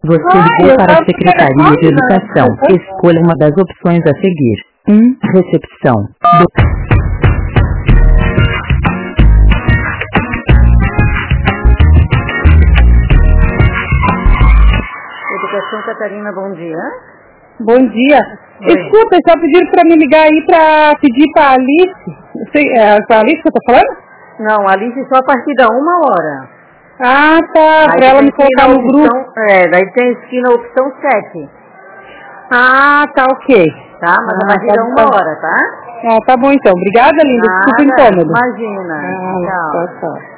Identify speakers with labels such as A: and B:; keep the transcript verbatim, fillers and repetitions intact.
A: Você ligou para a Secretaria de Educação. Escolha uma das opções a seguir. um. Recepção. dois.
B: Educação Catarina, bom dia.
C: Bom dia.
B: Oi.
C: Escuta, só pediram para me ligar aí para pedir para a Alice. Sei, é para a Alice que eu tô falando?
B: Não, Alice só a partir da uma hora.
C: Ah, tá. Para ela me colocar no
B: opção,
C: grupo.
B: É, daí tem aqui na opção sete.
C: Ah, tá, ok.
B: Tá? Mas
C: ah,
B: a partir
C: tá,
B: da uma
C: tá.
B: hora, tá?
C: Ah, tá bom então. Obrigada, linda. Desculpa o
B: Nada,
C: incômodo.
B: imagina.
C: Ah,
B: Tchau.
C: tchau, tchau.